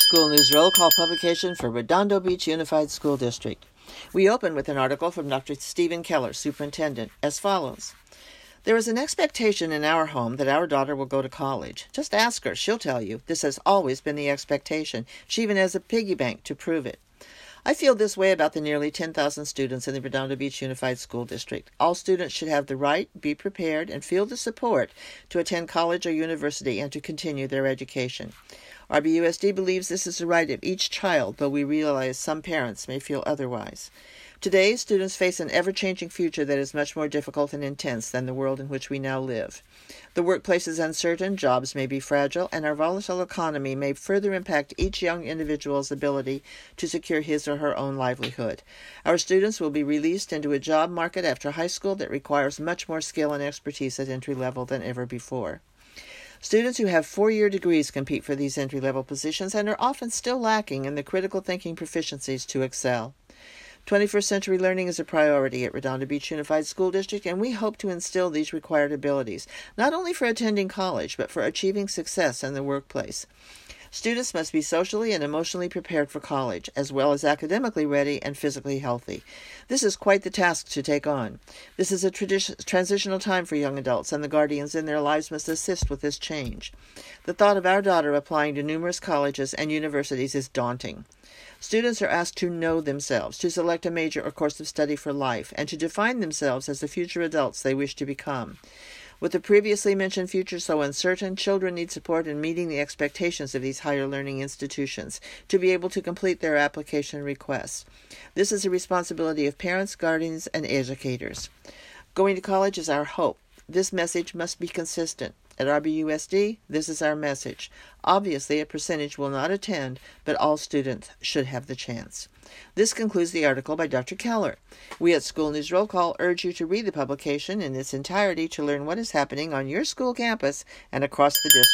School News Roll Call publication for Redondo Beach Unified School District. We open with an article from Dr. Stephen Keller, superintendent, as follows. There is an expectation in our home that our daughter will go to college. Just ask her. She'll tell you. This has always been the expectation. She even has a piggy bank to prove it. I feel this way about the nearly 10,000 students in the Redondo Beach Unified School District. All students should have the right, be prepared, and feel the support to attend college or university and to continue their education. RBUSD believes this is the right of each child, though we realize some parents may feel otherwise. Today, students face an ever-changing future that is much more difficult and intense than the world in which we now live. The workplace is uncertain, jobs may be fragile, and our volatile economy may further impact each young individual's ability to secure his or her own livelihood. Our students will be released into a job market after high school that requires much more skill and expertise at entry level than ever before. Students who have 4-year degrees compete for these entry-level positions and are often still lacking in the critical thinking proficiencies to excel. 21st century learning is a priority at Redondo Beach Unified School District, and we hope to instill these required abilities, not only for attending college, but for achieving success in the workplace. Students must be socially and emotionally prepared for college, as well as academically ready and physically healthy. This is quite the task to take on. This is a transitional time for young adults, and the guardians in their lives must assist with this change. The thought of our daughter applying to numerous colleges and universities is daunting. Students are asked to know themselves, to select a major or course of study for life, and to define themselves as the future adults they wish to become. With the previously mentioned future so uncertain, children need support in meeting the expectations of these higher learning institutions to be able to complete their application requests. This is a responsibility of parents, guardians, and educators. Going to college is our hope. This message must be consistent. At RBUSD, this is our message. Obviously, a percentage will not attend, but all students should have the chance. This concludes the article by Dr. Keller. We at School News Roll Call urge you to read the publication in its entirety to learn what is happening on your school campus and across the district.